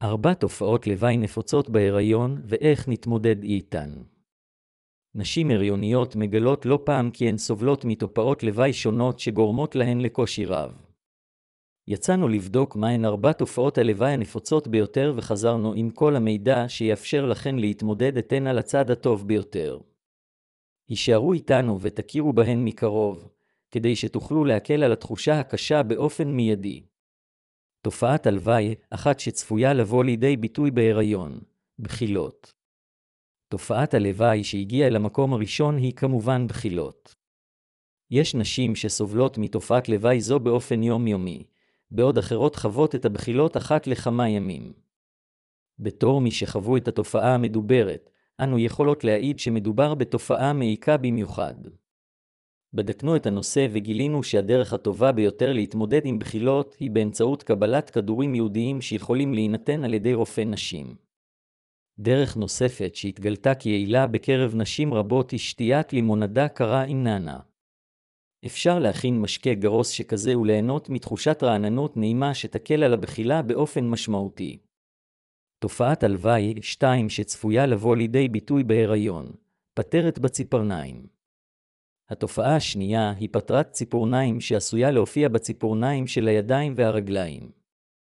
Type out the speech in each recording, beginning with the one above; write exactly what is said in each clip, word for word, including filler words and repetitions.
ארבע תופעות לוואי נפוצות בהיריון ואיך נתמודד איתן. נשים הריוניות מגלות לא פעם כי הן סובלות מתופעות לוואי שונות שגורמות להן לקושי רב. יצאנו לבדוק מהן ארבע תופעות הלוואי הנפוצות ביותר וחזרנו עם כל המידע שיאפשר לכן להתמודד איתן על הצד הטוב ביותר. הישארו איתנו ותכירו בהן מקרוב, כדי שתוכלו להקל על התחושה הקשה באופן מיידי. תופעת הלוואי, אחת שצפויה לבוא לידי ביטוי בהיריון, בחילות. תופעת הלוואי שהגיעה אל המקום הראשון היא כמובן בחילות. יש נשים שסובלות מתופעת לוואי זו באופן יומיומי, בעוד אחרות חוות את הבחילות אחת לכמה ימים. בתור מי שחוו את התופעה המדוברת, אנו יכולות להעיד שמדובר בתופעה מעיקה במיוחד. בדקנו את הנושא וגילינו שהדרך הטובה ביותר להתמודד עם בחילות היא באמצעות קבלת כדורים ייעודיים שיכולים להינתן על ידי רופא נשים. דרך נוספת שהתגלתה כיעילה בקרב נשים רבות היא שתיית לימונדה קרה עם נענה. אפשר להכין משקה גרוס שכזה וליהנות מתחושת רעננות נעימה שתקל על הבחילה באופן משמעותי. תופעת הלוואי שתיים שצפויה לבוא לידי ביטוי בהיריון, פטרת בציפורניים. התופעה השנייה היא פטרת ציפורניים שעשויה להופיע בציפורניים של הידיים והרגליים.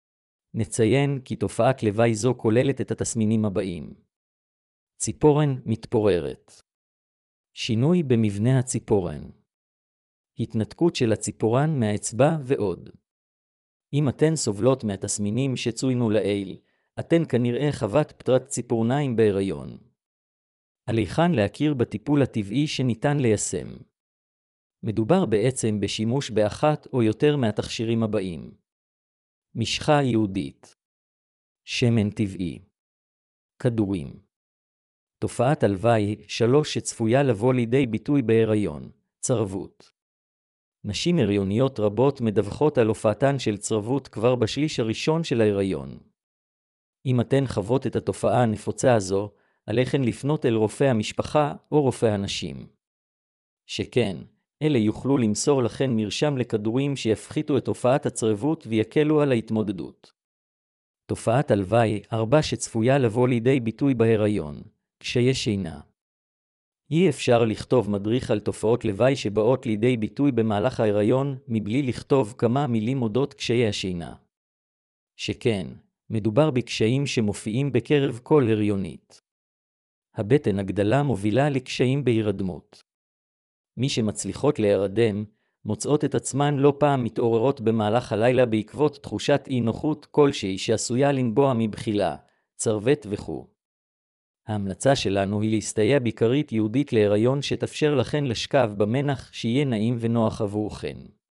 נציין כי תופעת לוואי זו כוללת את התסמינים הבאים. ציפורן מתפוררת. שינוי במבנה הציפורן. התנתקות של הציפורן מהאצבע ועוד. אם אתן סובלות מהתסמינים שצוינו לעיל, אתן כנראה חוות פטרת ציפורניים בהיריון. עליכן להכיר בטיפול הטבעי שניתן ליישם. מדובר בעצם בשימוש באחת או יותר מהתכשירים הבאים. משחה ייעודית. שמן טבעי. כדורים. תופעת הלוואי שלוש שצפויה לבוא לידי ביטוי בהיריון, צרבות. נשים הריוניות רבות מדווחות על הופעתן של צרבות כבר בשליש הראשון של ההיריון. אם אתן חוות את התופעה הנפוצה הזו, עליכן לפנות אל רופא המשפחה או רופא הנשים. שכן, אלה יוכלו למסור לכן מרשם לכדורים שיפחיתו את תופעת הצרבות ויקלו על ההתמודדות. תופעת הלוואי ארבע שצפויה לבוא לידי ביטוי בהיריון, קשיי שינה. אי אפשר לכתוב מדריך על תופעות לוואי שבאות לידי ביטוי במהלך ההיריון מבלי לכתוב כמה מילים אודות קשיי השינה. שכן, מדובר בקשיים שמופיעים בקרב כל הריונית. הבטן הגדלה מובילה לקשיים בהירדמות. מי שמצליחות להירדם, מוצאות את עצמן לא פעם מתעוררות במהלך הלילה בעקבות תחושת אי נוחות כלשהי שעשויה לנבוע מבחילה, צרבת וכו'. ההמלצה שלנו היא להסתייע בכרית ייעודית להיריון שתאפשר לכן לשכב במנח שיהיה נעים ונוח עבורכן.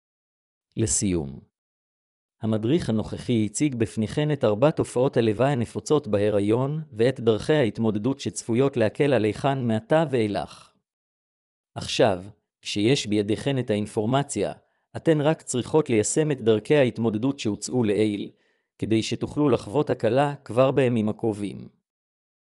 לסיום, המדריך הנוכחי הציג בפניכן את ארבע תופעות הלוואי הנפוצות בהיריון ואת דרכי ההתמודדות שצפויות להקל עליכן מעתה ואילך. עכשיו, כשיש בידיכן את האינפורמציה, אתן רק צריכות ליישם את דרכי ההתמודדות שהוצאו לעיל, כדי שתוכלו לחוות הקלה כבר בימים הקרובים.